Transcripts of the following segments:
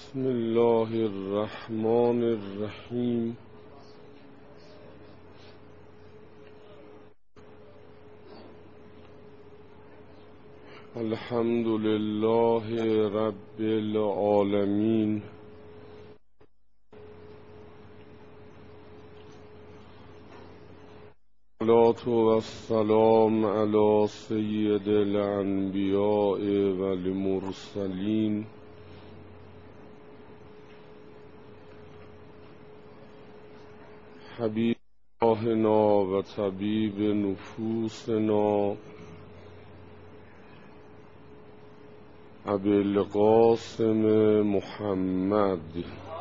بسم الله الرحمن الرحیم. الحمد لله رب العالمین. الصلاة والسلام علی سید الانبیاء والمرسلین حبیب اللهنا و طبیب نفوسنا ابی القاسم محمد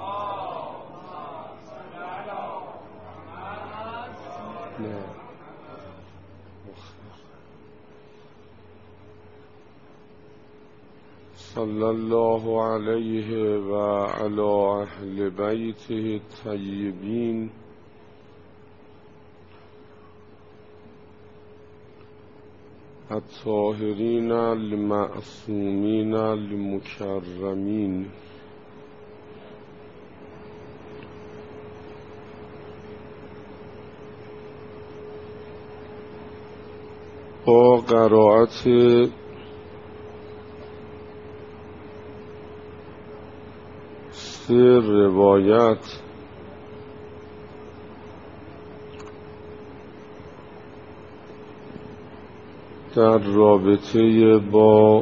صلی الله علیه و علی اهل بیته الطیبین الطاهرین المعصومین المکرمین. با قرائت سه روایت در رابطه با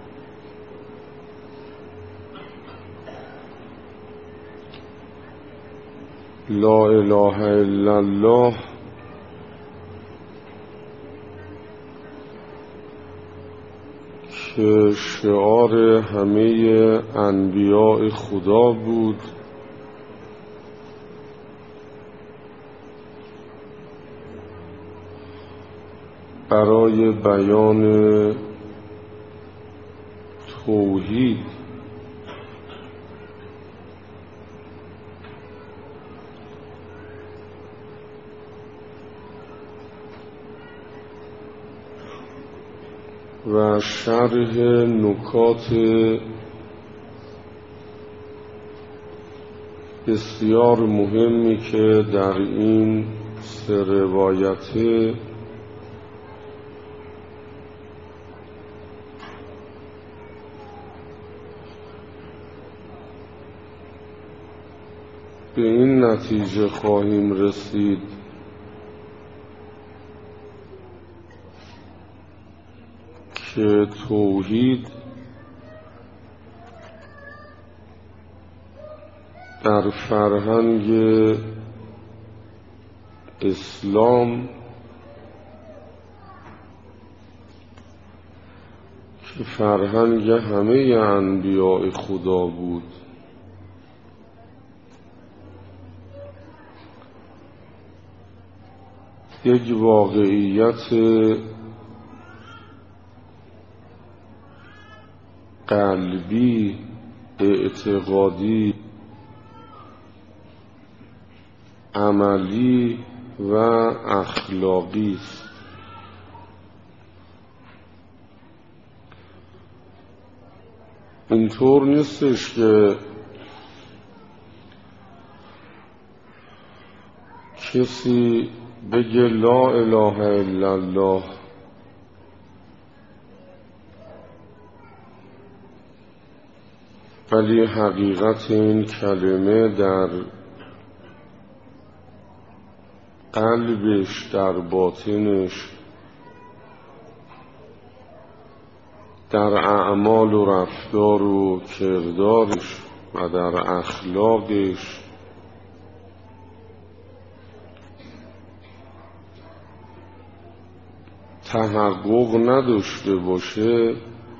لا اله الا الله که شعار همه انبیاء خدا بود، برای بیان توحید و شرح نکات بسیار مهمی که در این سه روایت به این نتیجه خواهیم رسید که توحید در فرهنگ اسلام که فرهنگ همه انبیاء خدا بود یک واقعیت قلبی اعتقادی عملی و اخلاقی است. اینطور نیستش که کسی بگه لا اله الا الله ولی حقیقت این کلمه در قلبش، در باطنش، در اعمال و رفتار و کردارش و در اخلاقش تحقق نداشته باشه،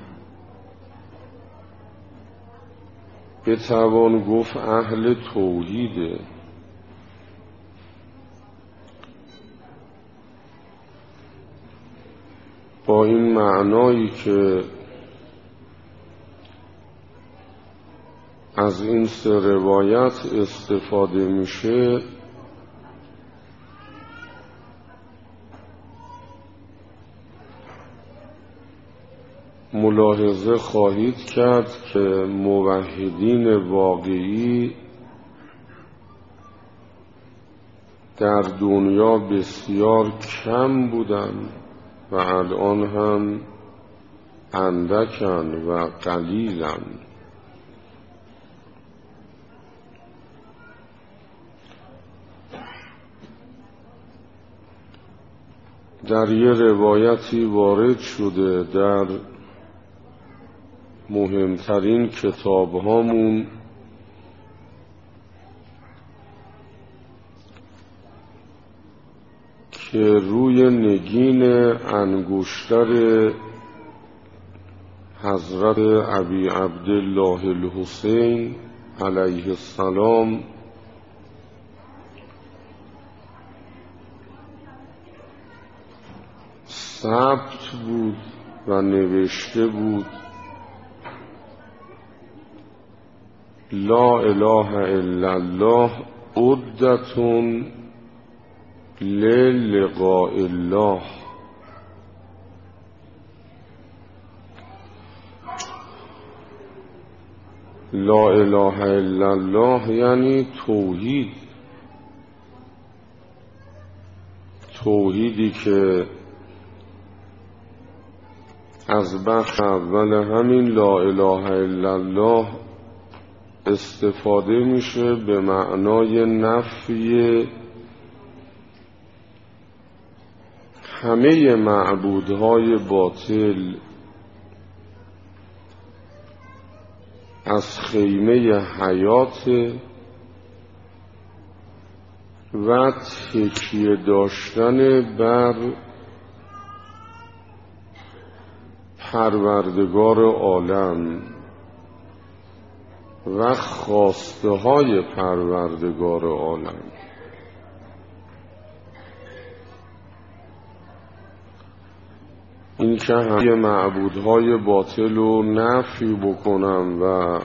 بتوان گفت اهل توحیده. با این معنایی که از این سه روایت استفاده میشه، ملاحظه خواهید کرد که موحدین واقعی در دنیا بسیار کم بودند و الان هم اندکن و قلیلن. در یه روایتی وارد شده در مهمترین کتاب هامون که روی نگین انگشتر حضرت ابی عبدالله الحسین علیه السلام ثبت بود و نوشته بود لا اله الا الله عدة للقاء الله. لا اله الا الله یعنی توحید، توحیدی که از بخش اول همین لا اله الا الله استفاده میشه به معنای نفی همه معبودهای باطل از خیمه حیات و تکیه داشتن بر پروردگار عالم و خواسته های پروردگار عالم. این که همه معبودهای باطل رو نفی بکنم و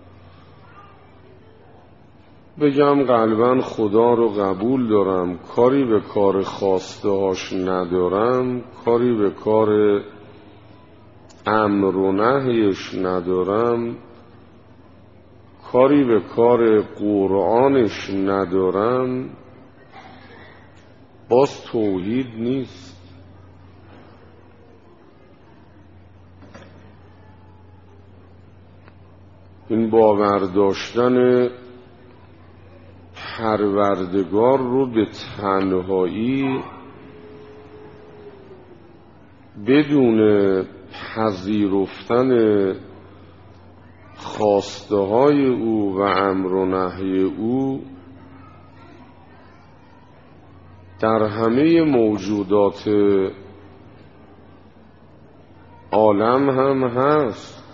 بگم قلباً خدا رو قبول دارم، کاری به کار خواسته هاش ندارم، کاری به کار امر و نهیش ندارم، کاری به کار قرآنش ندارم، باز توحید نیست. این باور داشتن پروردگار رو به تنهایی بدون پذیرفتن خواسته های او و امر و نهی او در همه موجودات عالم هم هست.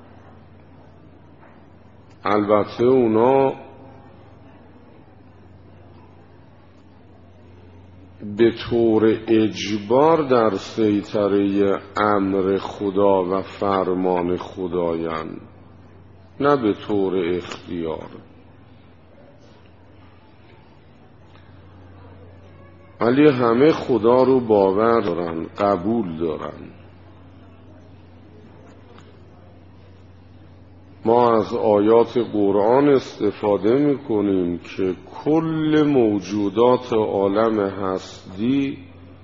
البته اونا به طور اجبار در سیطره امر خدا و فرمان خدایند، نه به طور اختیار. ولی همه خدا رو باور دارن، قبول دارن. ما از آیات قرآن استفاده میکنیم که کل موجودات عالم هستی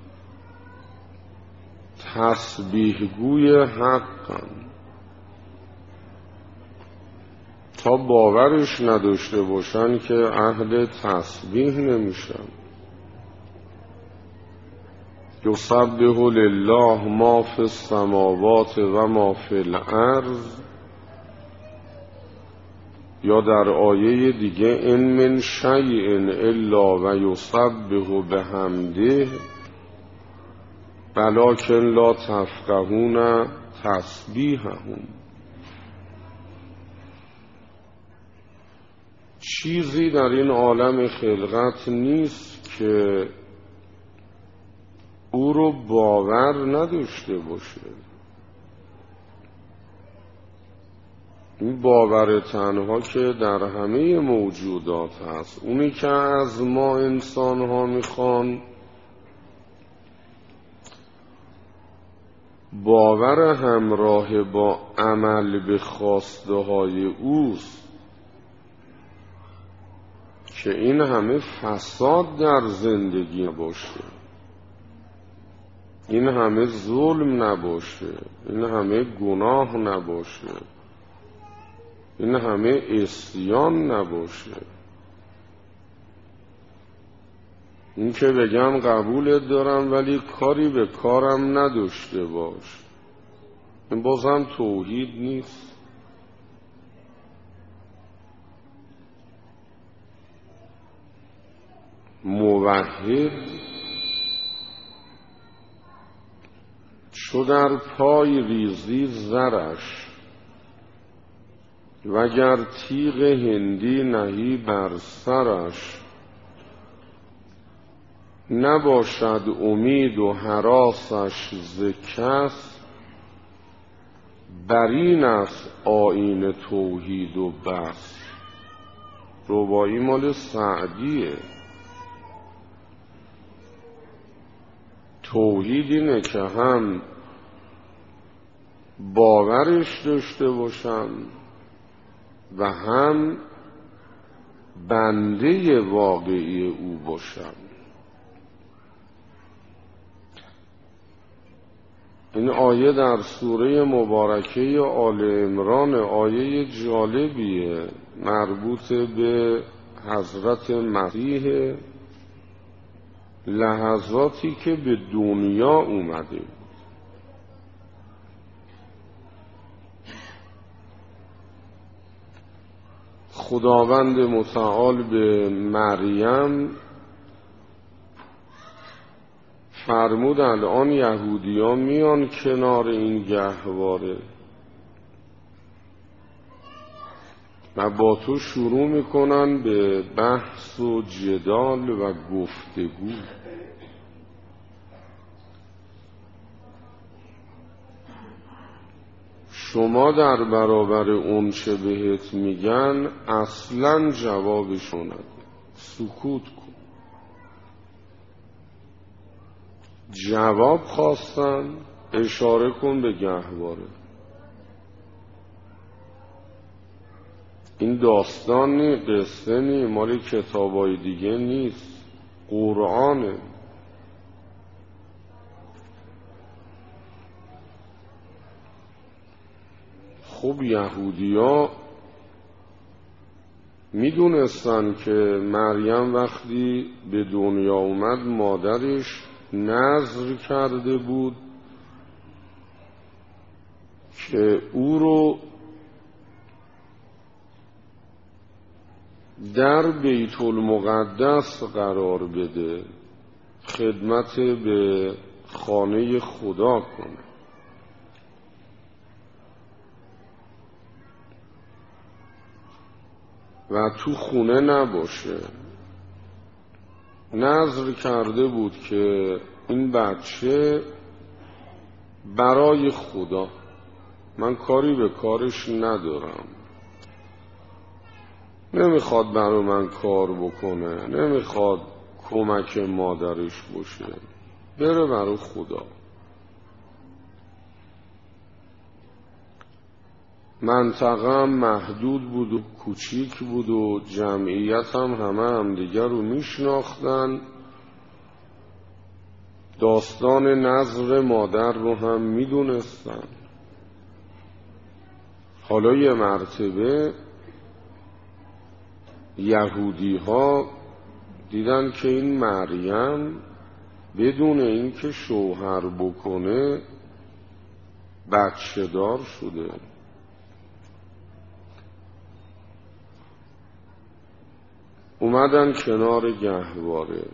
تسبیحگوی حقن. تا باورش نداشته باشن که اهل تسبیح نمیشن. یسبح لله ما فی السماوات و ما فی الارض، یا در آیه دیگه ان من شیء الا و یسبح بحمده ولکن لا تفقهون تسبیحهم. چیزی در این عالم خلقت نیست که او رو باور نداشته باشه. این باور تنها که در همه موجودات هست، اونی که از ما انسان ها میخوان باور همراه با عمل به خواسته های اوست که این همه فساد در زندگی نباشه، این همه ظلم نباشه، این همه گناه نباشه، این همه عصیان نباشه. این که بگم قبولت دارم ولی کاری به کارم نداشته باش، این بازم توحید نیست. موحد چو در پای ریزی زرش، وگر تیغ هندی نهی بر سرش، نباشد امید و هراسش ز کس، برین است آیین توحید و بس. رباعی مال سعدیه. توحید اینه که هم باورش داشته باشم و هم بنده واقعی او باشم. این آیه در سوره مبارکه آل عمران آیه جالبیه، مربوط به حضرت مسیح، لحظاتی که به دنیا اومده بود. خداوند متعال به مریم فرمود الان یهودیان میان کنار این گهواره و با تو شروع میکنن به بحث و جدال و گفتگو. شما در برابر اون چه بهت میگن اصلا جوابشون نده، سکوت کن. جواب خواستن اشاره کن به گهواره. این داستان نی، قصه نی، مال کتابای دیگه نیست، قرآنه. خب یهودیا میدونستن که مریم وقتی به دنیا اومد مادرش نذر کرده بود که او رو در بیت المقدس قرار بده، خدمت به خانه خدا کنه. و تو خونه نباشه. نذر کرده بود که این بچه برای خدا، من کاری به کارش ندارم، نمیخواد برای من کار بکنه، نمیخواد کمک مادرش باشه، بره برای خدا. منطقه هم محدود بود و کوچیک بود و جمعیت هم همه دیگر رو میشناختن. داستان نذر مادر رو هم میدونستن. حالا یه مرتبه یهودی ها دیدن که این مریم بدون اینکه شوهر بکنه بچه دار شده. اومدن کنار گهواره.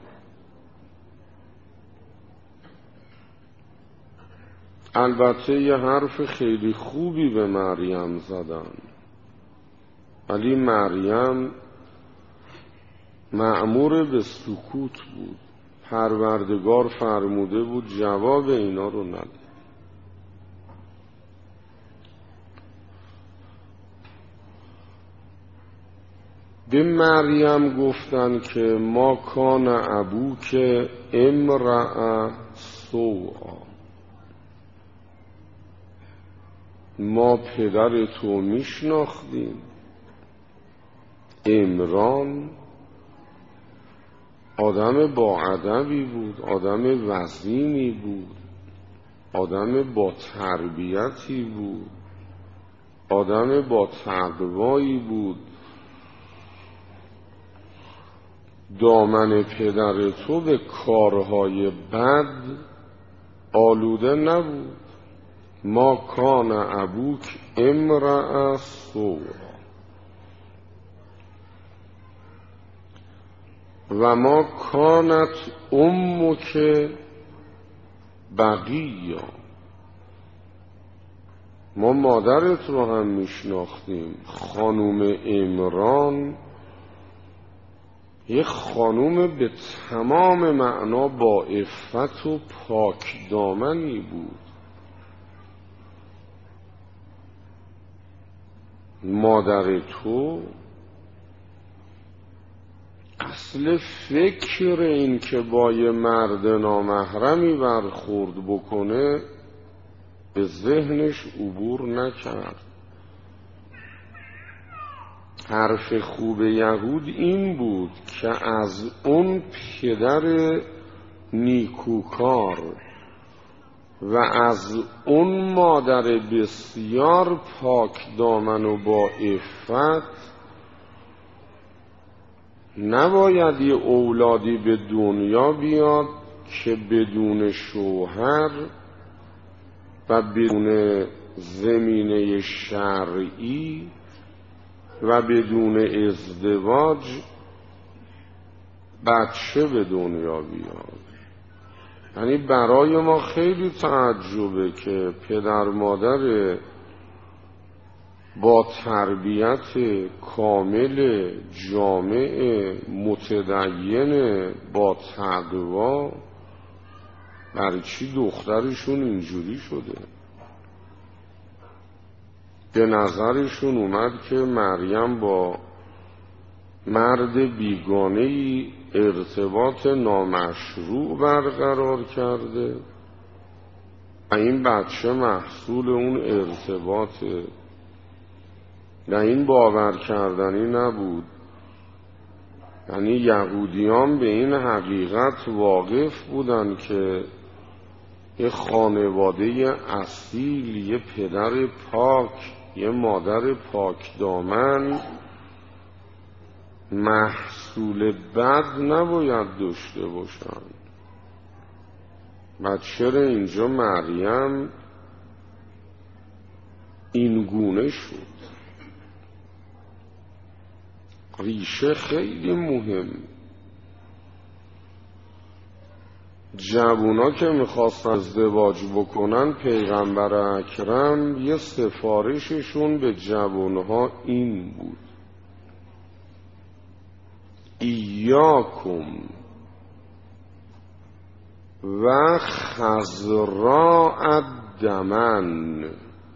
البته یه حرف خیلی خوبی به مریم زدن، ولی مریم مأمور به سکوت بود. پروردگار فرموده بود جواب اینا رو نده. به مریم گفتن که ما کان ابوک امرأ سوء، ما پدر تو میشناختیم. عمران آدم با ادبی بود، آدم وزینی بود، آدم با تربیتی بود، آدم با تقوایی بود. دامن پدر تو به کارهای بد آلوده نبود. ما کان ابوک امرأ سوء و ما کانت امک بغیا. ما مادرت رو هم میشناختیم. خانوم عمران یک خانوم به تمام معنا با عفت و پاک دامنی بود. مادر تو اصل فکر این که با یه مرد نامحرمی برخورد بکنه به ذهنش عبور نکرد. حرف خوب یهود این بود که از اون پدر نیکوکار و از اون مادر بسیار پاک دامن و با عفت نباید یه اولادی به دنیا بیاد که بدون شوهر و بدون زمینه شرعی و بدون ازدواج بچه به دنیا بیاد. یعنی برای ما خیلی تعجبه که پدر مادر با تربیت کامل جامع متدین با تقوا برای چی دخترشون اینجوری شده. به نظرشون اومد که مریم با مرد بیگانه‌ای ارتباط نامشروع برقرار کرده و این بچه محصول اون ارتباطه. و این باور کردنی نبود. یعنی یهودیان به این حقیقت واقف بودن که یه خانواده اصیل، یه پدر پاک، یه مادر پاک دامن محصول بد نباید داشته باشن. و چرا اینجا مریم این گونه شد؟ ریشه خیلی مهم. جوونا که میخواستن ازدواج بکنن، پیغمبر اکرم یه سفارششون به جوانها این بود: ایاکم و خضراء الدمن.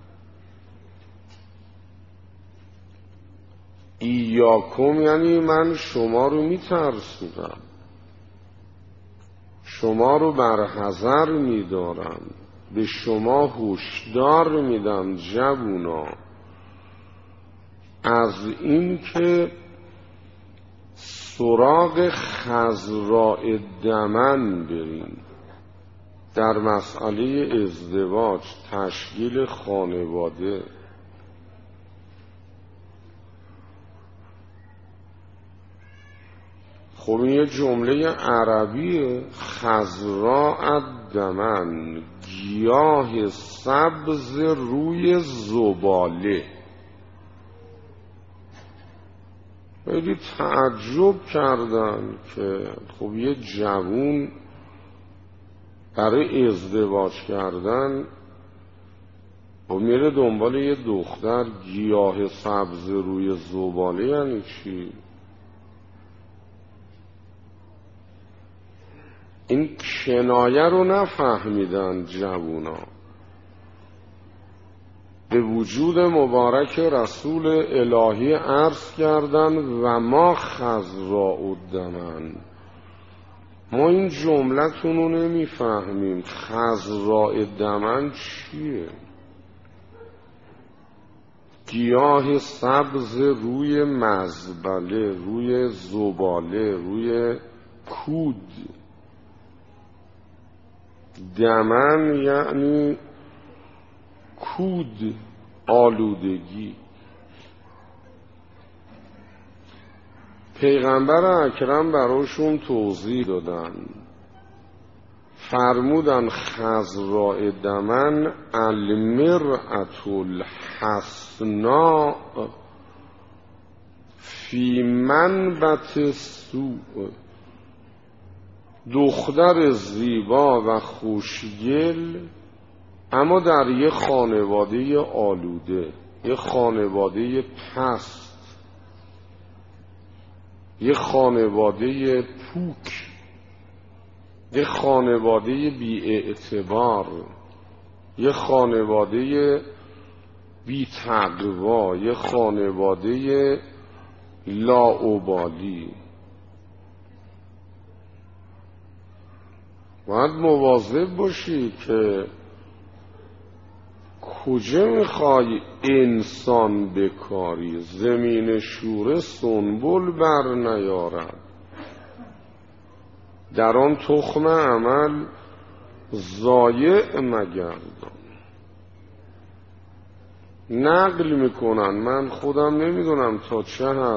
ایاکم یعنی من شما رو میترسونم، شما رو برحذر میدارم، به شما هشدار میدم جوونا از این که سراغ خضراء دمن برین در مسئله ازدواج، تشکیل خانواده. خب این یه جمله عربیه. خضراء الدمن، گیاه سبز روی زباله. خیلی تعجب کردن که خب یه جوون برای ازدواج کردن و میره دنبال یه دختر، گیاه سبز روی زباله یعنی چی؟ این کنایه رو نفهمیدن جوونا. به وجود مبارک رسول الهی عرض کردن و ما خضراء الدمن. ما این جملتون رو نمیفهمیم. خضراء الدمن چیه؟ گیاه سبز روی مزبله، روی زباله، روی کود. دمن یعنی کود، آلودگی. پیغمبر اکرم براشون توضیح دادن، فرمودن خضراء دمن المرأة الحسناء فی منبت السوء، دختر زیبا و خوشگل اما در یه خانواده آلوده، یه خانواده پست، یه خانواده پوک، یه خانواده بی‌اعتبار، یه خانواده بی‌تقوا، یه خانواده لاابالی. باید مواظب باشی که کجا میخوای انسان بکاری. زمین شوره سنبل بر نیارد، در آن تخم عمل ضایع مگردان. نقل میکنن، من خودم نمیدونم تا چه حد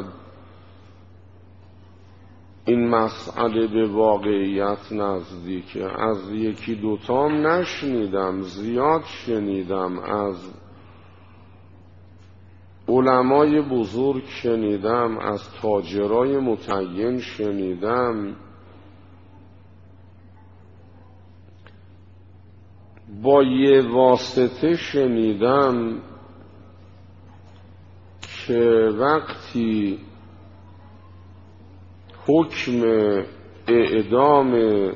این مسئله به واقعیت نزدیکه. از یکی دوتام نشنیدم، زیاد شنیدم، از علمای بزرگ شنیدم، از تاجرای متعین شنیدم، با یه واسطه شنیدم که وقتی حکم اعدام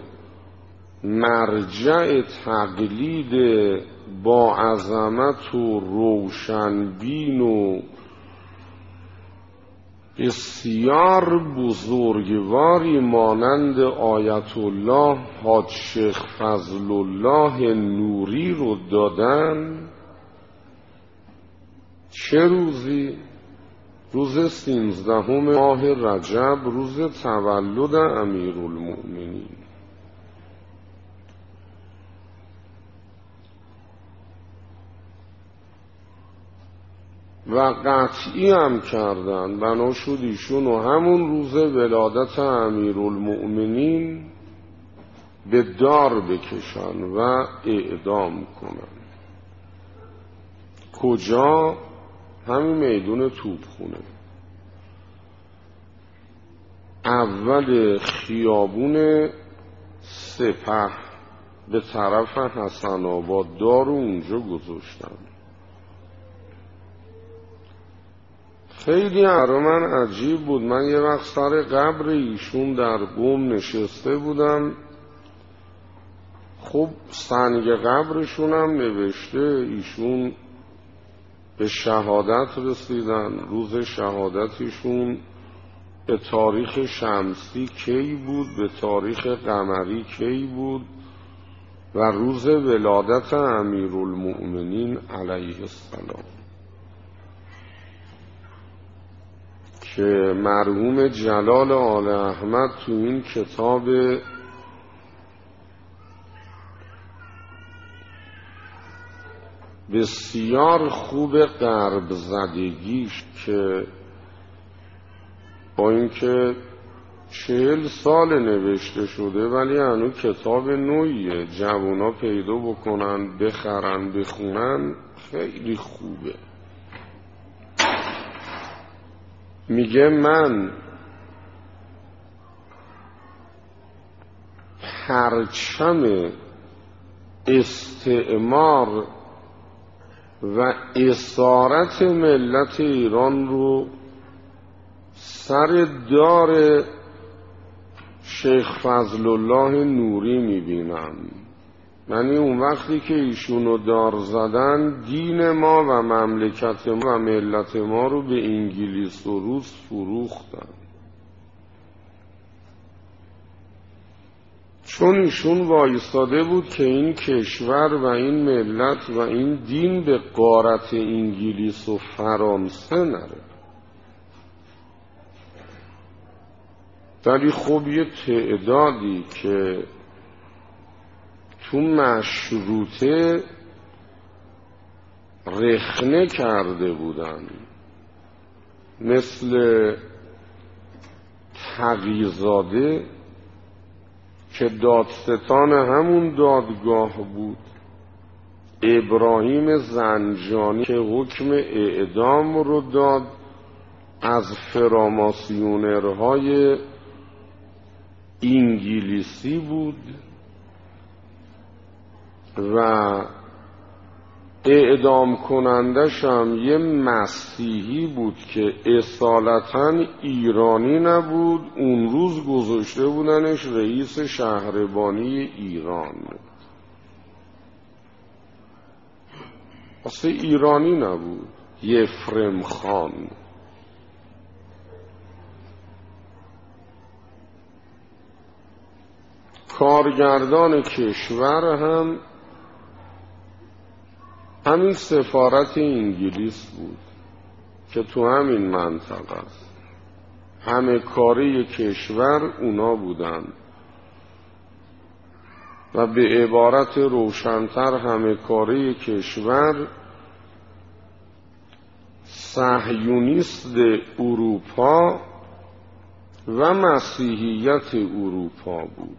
مرجع تقلید با عظمت و روشنبین و بسیار بزرگواری مانند آیت الله حاج شیخ فضل الله نوری رو دادن، چه روزی؟ روز 13 ماه رجب، روز تولد امیرالمؤمنین. و قطعی هم کردن، بنا شد ایشون و همون روز ولادت امیرالمؤمنین به دار بکشن و اعدام کنن. کجا؟ همین میدون توپخونه، اول خیابون سپه به طرف حسن آباد. دار اونجا گذاشتن. خیلی برای من عجیب بود. من یه وقت سر قبر ایشون در قم نشسته بودم، خب سنگ قبرشون هم نوشته ایشون به شهادت رسیدن. روز شهادتشون به تاریخ شمسی کی بود، به تاریخ قمری کی بود و روز ولادت امیرالمؤمنین علیه السلام که مرحوم جلال آل احمد تو این کتاب بسیار خوب غرب زدگیش که با اینکه 40 سال نوشته شده ولی هنوز کتاب نوعیه، جوونا پیدا بکنن بخرن بخونن، خیلی خوبه. میگه من پرچم استعمار و اسارت ملت ایران رو سر دار شیخ فضل الله نوری میبینم. یعنی اون وقتی که ایشونو دار زدن، دین ما و مملکت ما و ملت ما رو به انگلیس و روس فروختن. چون ایشون وایستاده بود که این کشور و این ملت و این دین به غارت انگلیس و فرانسه نره. ولی خب یه تعدادی که تو مشروطه رخنه کرده بودن، مثل تقی‌زاده که دادستان همون دادگاه بود، ابراهیم زنجانی که حکم اعدام رو داد از فراماسیونرهای انگلیسی بود و اعدام کنندش هم یه مسیحی بود که اصالتاً ایرانی نبود، اون روز گذاشته بودنش رئیس شهربانی ایران، اصلا ایرانی نبود، یفرم خان. کارگردان کشور هم همین سفارت انگلیس بود که تو همین منطقه است. همه کاری کشور اونا بودن و به عبارت روشن‌تر همه کاری کشور صهیونیست اروپا و مسیحیت اروپا بود.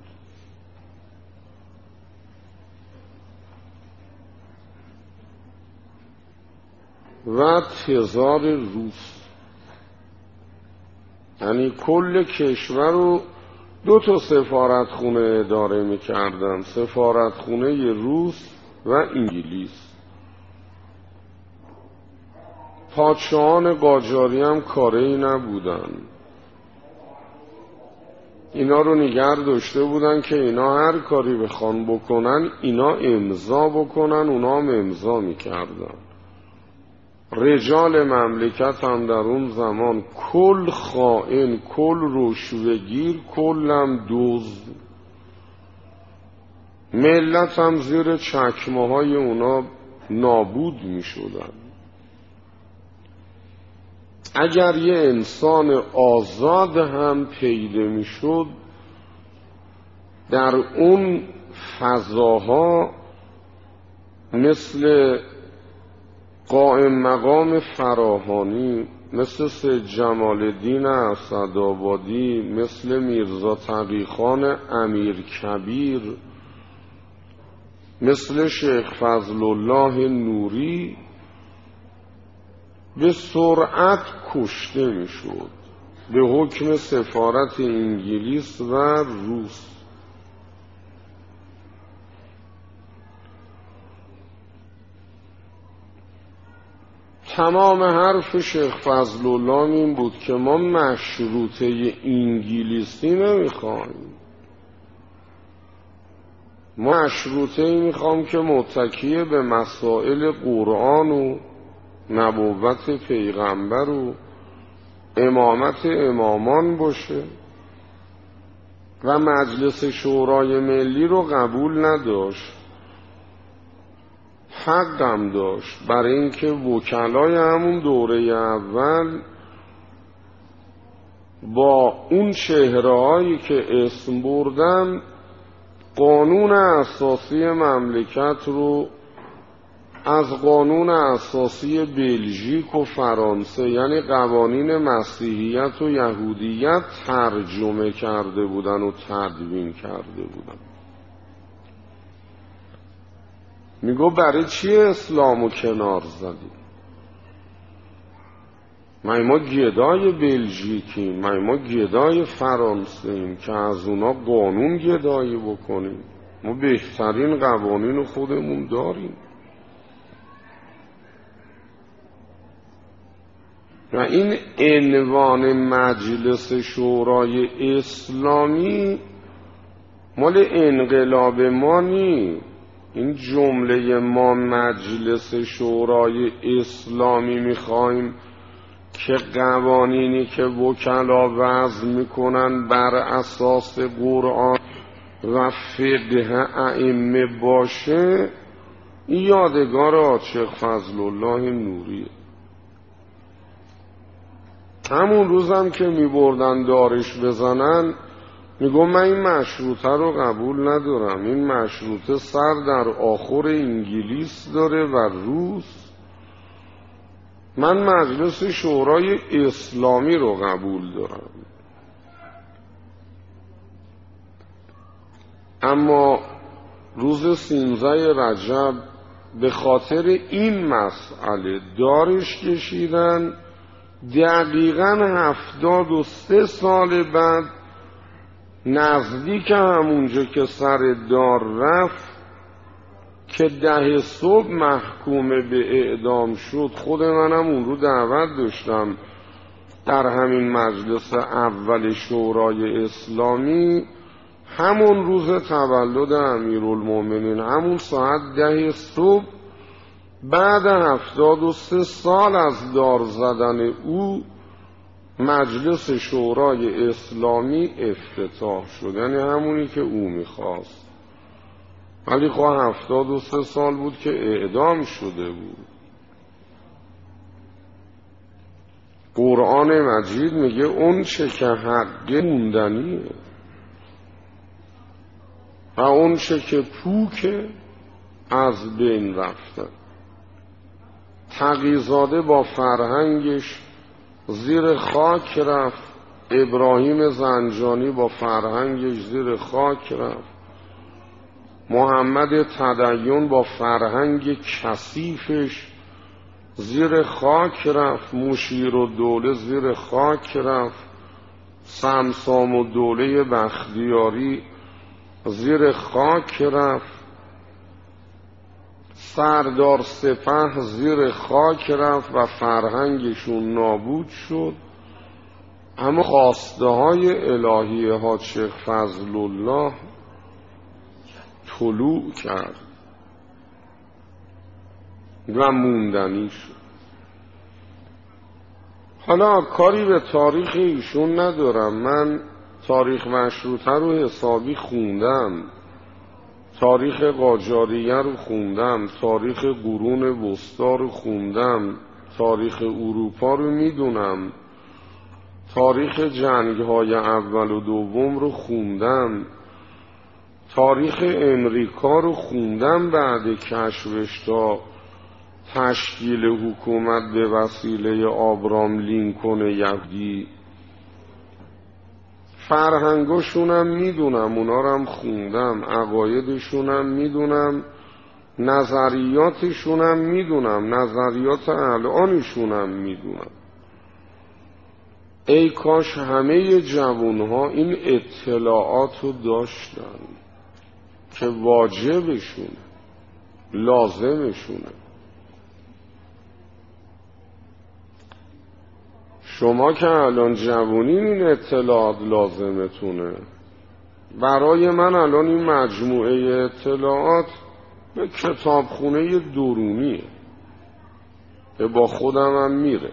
و تزار روس، یعنی کل کشور رو 2 سفارتخونه اداره میکردن، سفارتخونه روس و انگلیس. پادشاهان قاجاری هم کاری نبودن، اینا رو نگه داشته بودن که اینا هر کاری بخوان بکنن اینا امضا بکنن، اونا هم امضا میکردن. رجال مملکت هم در اون زمان کل خائن، کل رشوه‌گیر، کلم دزد. ملت هم زیر چکمه های اونا نابود می شدن. اگر یه انسان آزاد هم پیدا می شد در اون فضاها، مثل قائم مقام فراهانی، مثل سید جمال الدین اسدآبادی، مثل میرزا تقی‌خان امیرکبیر، مثل شیخ فضل الله نوری، به سرعت کشته میشد به حکم سفارت انگلیس و روس. تمام حرف شیخ فضل الله این بود که ما مشروطه انگلیسی نمیخوایم، ما مشروطه میخوام که متکی به مسائل قرآن و نبوت پیغمبر و امامت امامان باشه و مجلس شورای ملی رو قبول نداشت. حقم داشت، برای اینکه وکلای همون دوره اول با اون چهره‌هایی که اسم بردم قانون اساسی مملکت رو از قانون اساسی بلژیک و فرانسه، یعنی قوانین مسیحیت و یهودیت، ترجمه کرده بودن و تدوین کرده بودن. میگو برای چی اسلامو کنار زدی؟ ما گدای بلژیکیم، ما گدای فرانسه‌ایم که از اونا قانون گدایی بکنیم؟ ما بهترین قوانین خودمون داریم. و این عنوان مجلس شورای اسلامی مال انقلاب ما نی. این جمله ما مجلس شورای اسلامی میخوایم که قوانینی که وکلا وضع میکنن بر اساس قرآن و فقه ائمه باشه، این یادگار عاشق فضل الله نوریه. همون روزم که میبردن دارش بزنن میگم من این مشروطه رو قبول ندارم، این مشروطه سر در آخر انگلیس داره و روس، من مجلس شورای اسلامی رو قبول دارم. اما روز 13 رجب به خاطر این مسئله دارش کشیدن. دقیقاً 73 سال بعد نزدیک همونجا که سر دار رفت که 10 صبح محکوم به اعدام شد، خود منم اون رو دعوت داشتم در همین مجلس اول شورای اسلامی، همون روز تولد امیرالمومنین، همون ساعت 10 صبح بعد 73 سال از دار زدن او مجلس شورای اسلامی افتتاح شد، یعنی همونی که او میخواست. ولی خواه 73 سال بود که اعدام شده بود. قرآن مجید میگه اون چه که حق موندنیه و اون چه که پوکه از بین رفته. تقی‌زاده با فرهنگش زیر خاک رفت، ابراهیم زنجانی با فرهنگش زیر خاک رفت، محمد تدین با فرهنگ کثیفش زیر خاک رفت، مشیرالدوله زیر خاک رفت، سمسام الدوله بختیاری زیر خاک رفت، سردار سپه زیر خاک رفت و فرهنگشون نابود شد. اما خواسته های الهی حاج شیخ فضل الله طلوع کرد و موندنی شد. حالا کاری به تاریخ ایشون ندارم، من تاریخ مشروطه رو حسابی خوندم، تاریخ قاجاریه رو خوندم، تاریخ قرون وسطی رو خوندم، تاریخ اروپا رو میدونم، تاریخ جنگ‌های اول و دوم رو خوندم، تاریخ امریکا رو خوندم بعد کشفش تا تشکیل حکومت به وسیله آبرام لینکن یهودی. فرهنگاشونم میدونم، اونا رو هم خوندم، عقایدشونم میدونم، نظریاتشونم میدونم، نظریات الانشونم میدونم. ای کاش همه جوانها این اطلاعات رو داشتن که واجبشونه، لازمشونه. شما که الان جوونین این اطلاعات لازمتونه. برای من الان این مجموعه اطلاعات به کتابخونه درونیه که با خودم هم میره.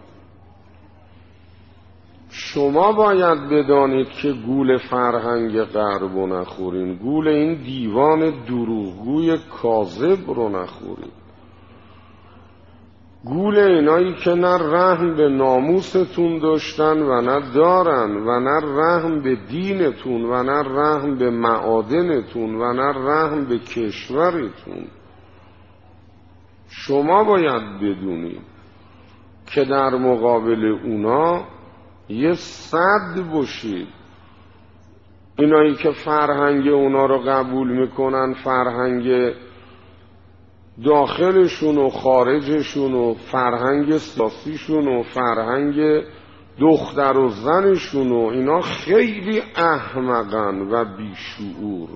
شما باید بدانید که گول فرهنگ غرب رو نخورین، گول این دیوان دروغگوی کاذب رو نخورید، گول اینایی که نه رحم به ناموستون داشتن و نه دارن و نه رحم به دینتون و نه رحم به معادنتون و نه رحم به کشورتون. شما باید بدونید که در مقابل اونا یه صد باشید. اینایی که فرهنگ اونا رو قبول میکنن، فرهنگ داخلشون و خارجشون و فرهنگ سیاسیشون و فرهنگ دختر و زنشون و اینا خیلی احمقن و بیشعور.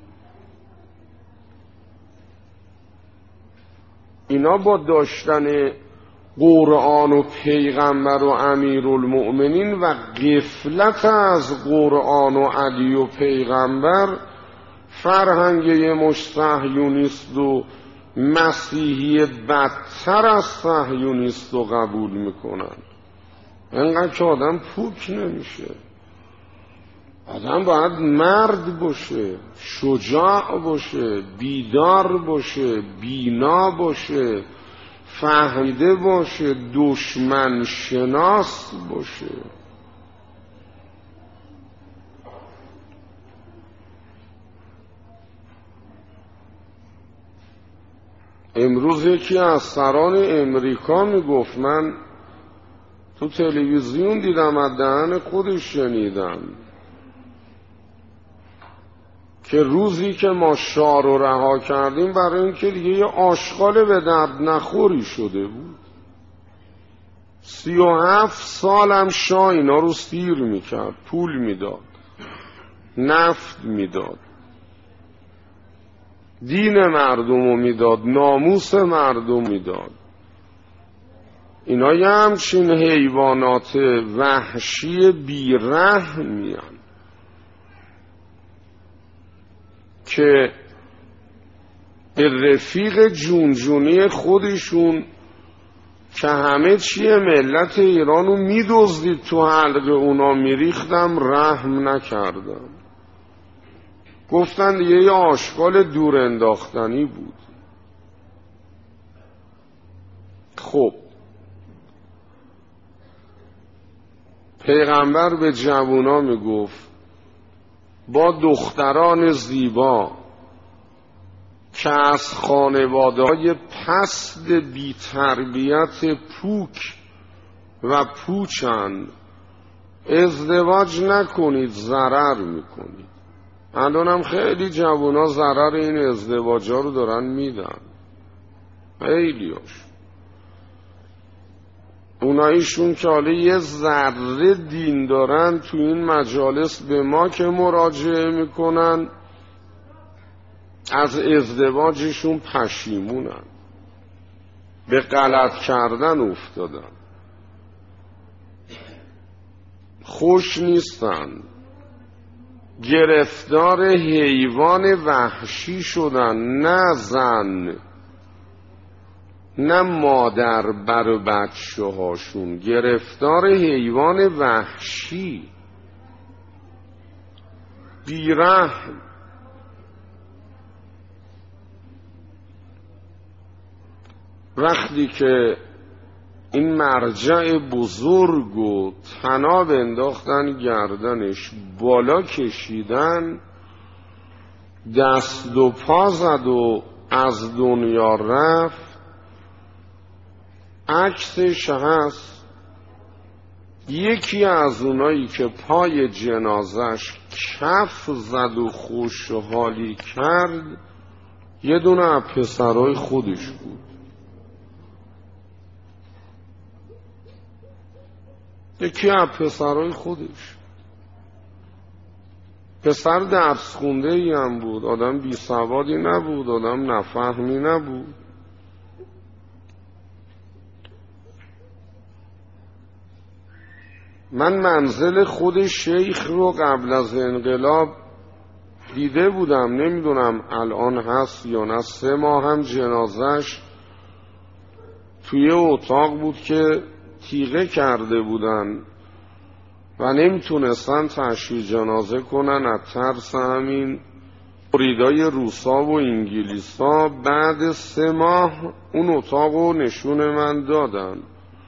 اینا با داشتن قرآن و پیغمبر و امیرالمؤمنین و غفلت از قرآن و علی و پیغمبر فرهنگ مش صهیونیست و مسیحی بدتر از صهیونیست رو قبول میکنن. اینقدر که آدم پوک نمیشه. آدم باید مرد باشه، شجاع باشه، بیدار باشه، بینا باشه، فهمیده باشه، دشمن شناس باشه. امروز یکی از سران امریکا میگفت، من تو تلویزیون دیدم، از دهن خودش شنیدم، که روزی که ما شاه رو رها کردیم برای اینکه دیگه یه آشغال به درد نخوری شده بود، 37 سالم شاه اینا رو سیر میکرد، پول میداد، نفت میداد، دین مردم رو میداد، ناموس مردم میداد. اینا یه همچین حیوانات وحشی بی‌رحمین که به رفیق جونجونی خودشون که همه چیه ملت ایرانو میدزدید تو حلق اونا میریختم رحم نکردم. گفتن دیگه یه آشغال دور انداختنی بود. خب پیغمبر به جوونا میگفت با دختران زیبا که از خانواده‌های پست بی تربیت پوک و پوچند ازدواج نکنید، ضرر میکنید. الانم خیلی جوونا ضرر این ازدواجا رو دارن میدن، خیلیاش. اوناییشون که حالا یه ذره دین دارن تو این مجالس به ما که مراجعه میکنن از ازدواجشون پشیمونن، به غلط کردن افتادن، خوش نیستن، گرفتار حیوان وحشی شدن، نه زن نه مادر بر بچه هاشون، گرفتار حیوان وحشی بیرحم. وقتی که این مرجع بزرگ و طناب انداختن گردنش، بالا کشیدن، دست و پا زد و از دنیا رفت، عکسش هست. یکی از اونایی که پای جنازش کف زد و خوشحالی کرد یه دونه از پسرای خودش بود. یکی از پسرای خودش، پسر درس خونده ای هم بود، آدم بی سوادی نبود، آدم نفهمی نبود. من منزل خود شیخ رو قبل از انقلاب دیده بودم، نمیدونم الان هست یا نه. 3 ماه هم جنازش توی اتاق بود که تیغه کرده بودن و نمیتونستن تشییع جنازه کنن از ترس همین بریدای روسا و انگلیسا. بعد 3 ماه اون اتاق رو نشون من دادن.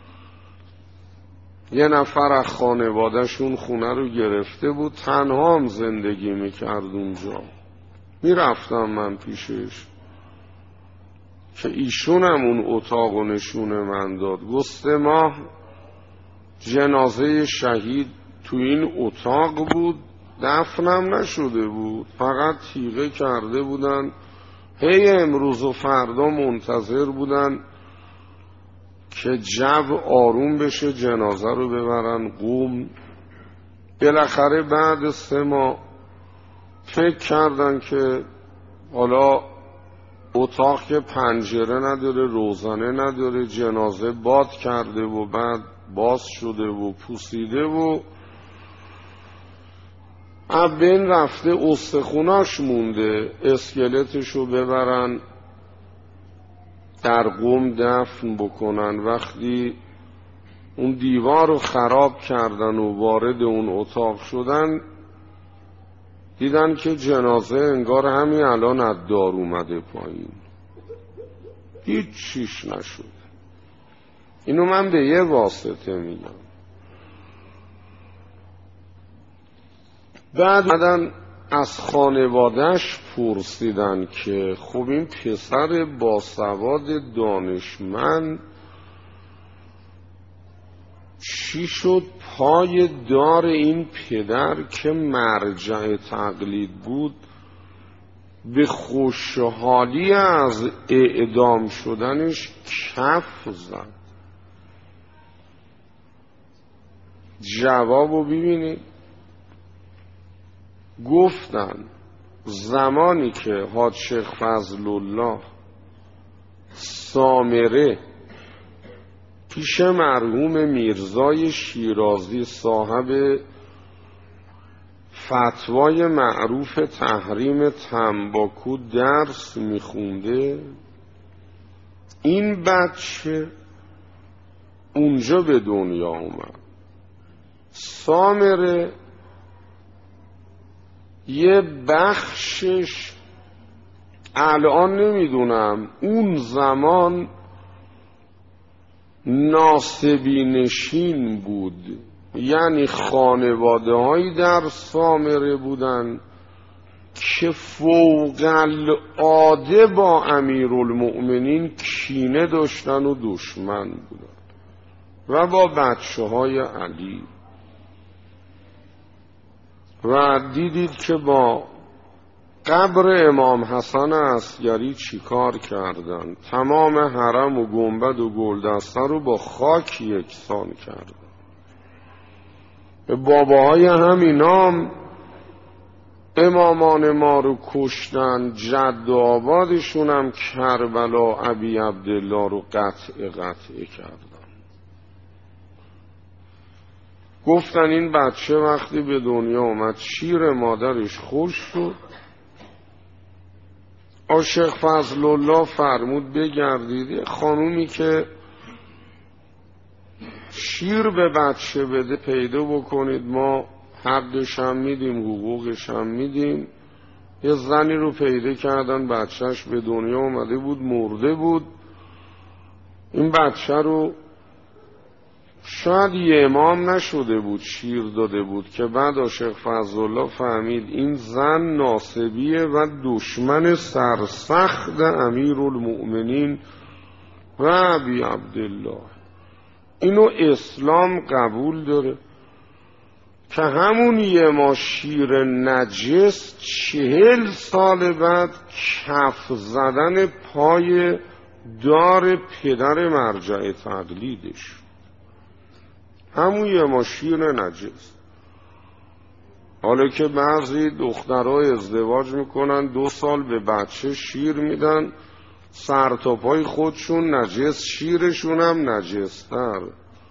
یه نفر از خانوادهشون خونه رو گرفته بود، تنها هم زندگی میکرد اونجا. میرفتم من پیشش که ایشون هم اون اتاق رو نشون من داد. گفت 3 ماه جنازه شهید تو این اتاق بود، دفنم نشده بود، فقط تیغه کرده بودن. هی امروز و فردا منتظر بودن که جو آروم بشه جنازه رو ببرن قم. بالاخره بعد 3 ماه فکر کردن که حالا اتاق که پنجره نداره، روزنه نداره، جنازه باد کرده و بعد باز شده و پوسیده و بین رفته، استخوناش مونده، اسکلتشو ببرن در قم دفن بکنن. وقتی اون دیوار رو خراب کردن و وارد اون اتاق شدن، دیدن که جنازه انگار همین الان از دار اومده پایین، هیچ چیش نشد. اینو من به یه واسطه میگم. بعدن از خانوادهش پرسیدن که خب این پسر باسواد دانشمند چی شد پای دار این پدر که مرجع تقلید بود به خوشحالی از اعدام شدنش کف زد؟ جوابو ببینید. گفتن زمانی که حاج شیخ فضل الله سامره پیش مرحوم میرزای شیرازی صاحب فتوای معروف تحریم تنباکو درس میخونده، این بچه اونجا به دنیا اومد. سامره یه بخشش الان نمیدونم، اون زمان ناصبی نشین بود، یعنی خانواده هایی در سامره بودن که فوق العاده با امیرالمؤمنین کینه داشتن و دشمن بودن و با بچه های علی. و دیدید که با قبر امام حسن عسکری چی کار کردن؟ تمام حرم و گنبد و گلدسته رو با خاک یکسان کردن. باباهای همینام امامان ما رو کشتن، جد و آبادشون هم کربلا ابی عبدالله رو قطع کردن. گفتن این بچه وقتی به دنیا اومد شیر مادرش خوش شد. شیخ فضل الله فرمود بگردید خانومی که شیر به بچه بده پیدا بکنید، ما حقش هم میدیم حقوقش هم میدیم. یه زنی رو پیدا کردن بچهش به دنیا اومده بود، مرده بود. این بچه رو شاید یه امام نشده بود شیر داده بود که بعد شیخ فضل الله فهمید این زن ناصبیه و دشمن سرسخت امیرالمؤمنین و ابی عبدالله. اینو اسلام قبول داره که همون یه ما شیر نجس 40 سال بعد کف زدن پای دار پدر مرجع تقلیدش، همون یه ما شیر نجس. حالا که بعضی دخترها ازدواج میکنن 2 سال به بچه شیر میدن، سر تا پای خودشون نجس، شیرشون هم نجستر.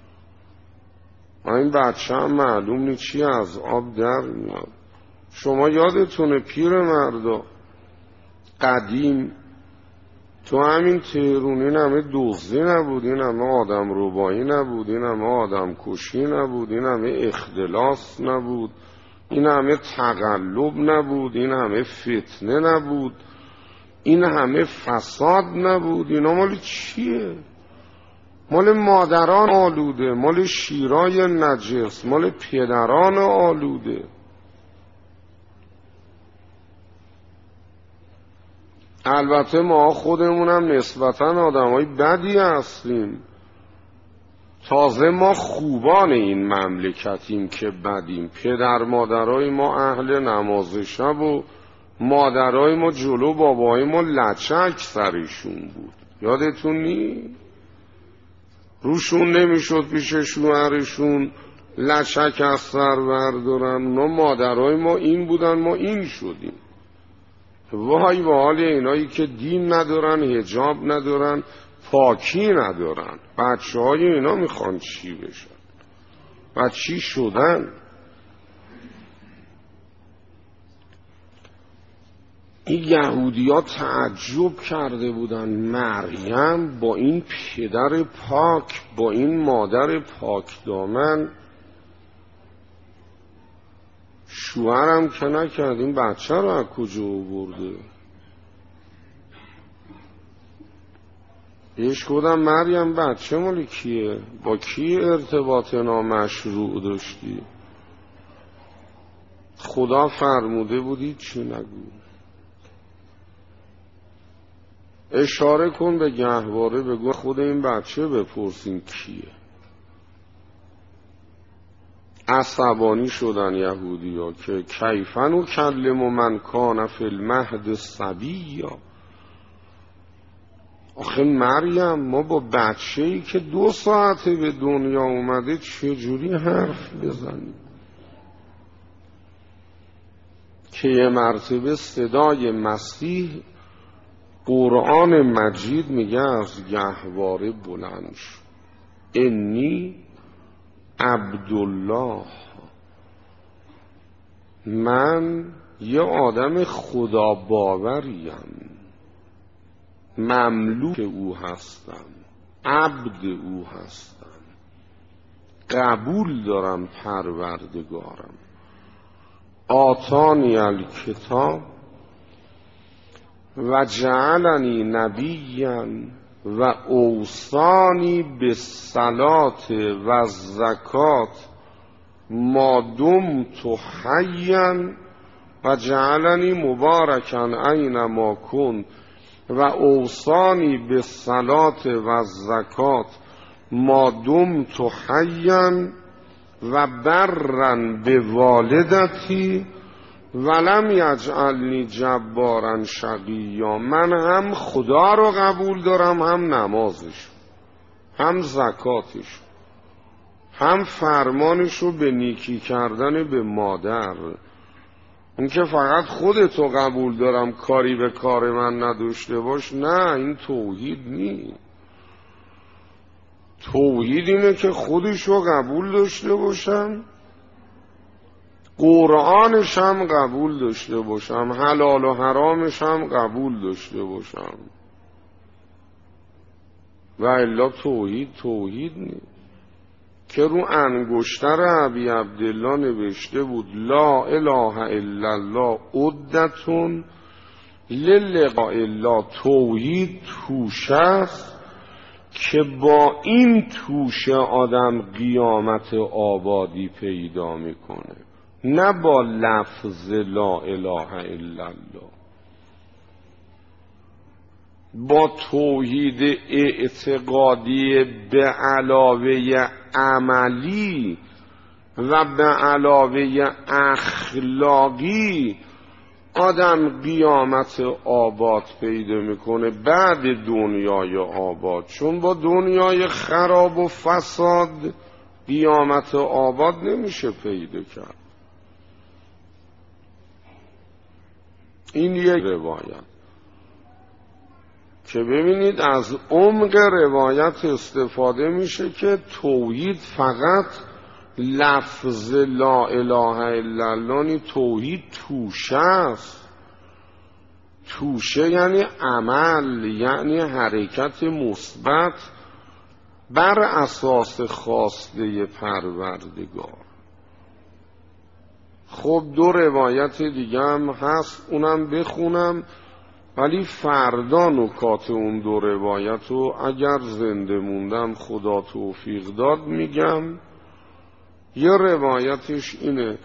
این بچه هم معلوم نیست چی از آب در میاد. شما یادتونه پیر مردا قدیم تو همین تهرون این همه دزدی نبود، این همه آدم ربایی نبود، این همه آدم کشی نبود، این همه اختلاس نبود، این همه تقلب نبود، این همه فتنه نبود، این همه فساد نبود. اینا مال چیه؟ مال مادران آلوده، مال شیرای نجس، مال پدران آلوده. البته ما خودمونم نسبتاً آدمای بدی هستیم، تازه ما خوبان این مملکتیم که بدیم. پدر مادرای ما اهل نماز شب و مادرای ما جلو بابای ما لچک سرشون بود، یادتون نی؟ روشون نمیشد پیش شوهرشون لچک از سر بردارن. اونا مادرای ما این بودن، ما این شدیم. وای به حال اینایی که دین ندارن، حجاب ندارن، پاکی ندارن. بچه های اینا میخوان چی بشن و چی شدن؟ این یهودی ها تعجب کرده بودن مریم با این پدر پاک، با این مادر پاک دامن شوهرم که نکرد، این بچه رو از کجا آورده؟ بهش گفتم مریم بچه مال کیه؟ با کی ارتباط نامشروع داشتی؟ خدا فرموده بودی چی نگو. اشاره کن به گهواره، بگو خود این بچه بپرسین کیه. عصبانی شدن یهودی ها که کیفن و کلم من کان فی المهد صبیا. آخه مریم ما با بچه‌ای که 2 ساعته به دنیا اومده چجوری حرف بزنیم؟ که یه مرتبه صدای مسیح قرآن مجید میگه از گهواره بلند شد، انی عبدالله، من یه آدم خدا باوریم، مملوک او هستم، عبد او هستم، قبول دارم پروردگارم. آتانی الکتاب و جعلنی نبیا و اوصانی بالصلاة و الزکات ما دمت حیا و جعلنی مبارکا اینما کنت و اوصانی بالصلاة و الزکات ما دمت حیا و برا بوالدتی ولم یجعلنی جبارا شقیا. من هم خدا رو قبول دارم، هم نمازش، هم زکاتش، هم فرمانش رو به نیکی کردن به مادر. اون که فقط خودتو قبول دارم کاری به کار من نداشته باش، نه، این توحید نیست. توحید اینه که خودش رو قبول داشته باشم، قرآنش هم قبول داشته باشم، حلال و حرامش هم قبول داشته باشم، و الا توحید نیست. که رو انگشتر ابی عبدالله نوشته بود لا اله الا الله عدتون للقاء الله. توحید توشه است که با این توشه آدم قیامت آبادی پیدا میکنه، نه با لفظ لا اله الا الله. با توحید اعتقادی به علاوه عملی و به علاوه اخلاقی آدم قیامت آباد پیدا میکنه بعد دنیای آباد. چون با دنیای خراب و فساد قیامت آباد نمیشه پیدا کرد. این یک روایت که ببینید از عمق روایت استفاده میشه که توحید فقط لفظ لا اله الا الله، توحید توشه است. توشه یعنی عمل، یعنی حرکت مثبت بر اساس خواسته پروردگار. خب 2 روایت دیگه هم هست، اونم بخونم، ولی فردا نکات اون 2 روایت رو اگر زنده موندم خدا توفیق داد میگم. یه روایتش اینه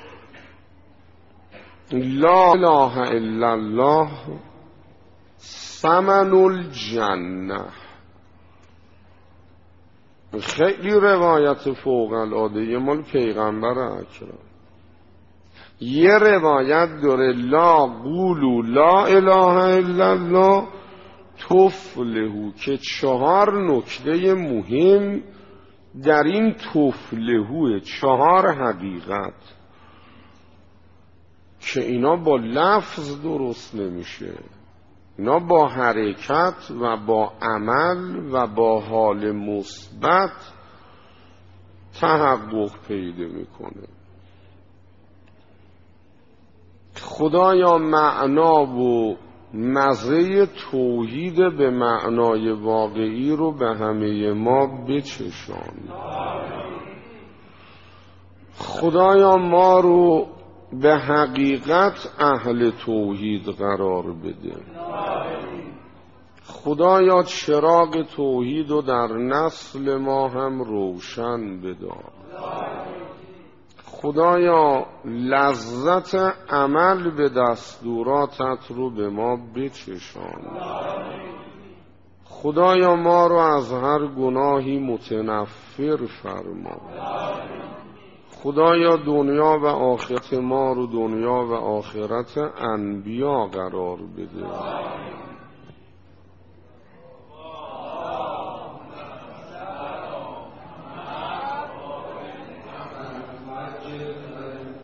لا اله الا الله ثمن الجنه. خیلی روایت فوق العاده مال پیغمبر اکرم. یه روایت داره لا قولوا لا اله الا الله تفلحوا، که 4 نکته مهم در این تفلحوه، 4 حقیقت که اینا با لفظ درست نمیشه، اینا با حرکت و با عمل و با حال مثبت تحقق پیدا میکنه. خدایا معنا و مزه توحید به معنای واقعی رو به همه ما بچشان. خدایا ما رو به حقیقت اهل توحید قرار بده. خدایا چراغ توحید رو در نسل ما هم روشن بدار. خدایا لذت عمل به دستوراتت رو به ما بچشان. خدایا ما رو از هر گناهی متنفر فرما. خدایا دنیا و آخرت ما رو دنیا و آخرت انبیا قرار بده.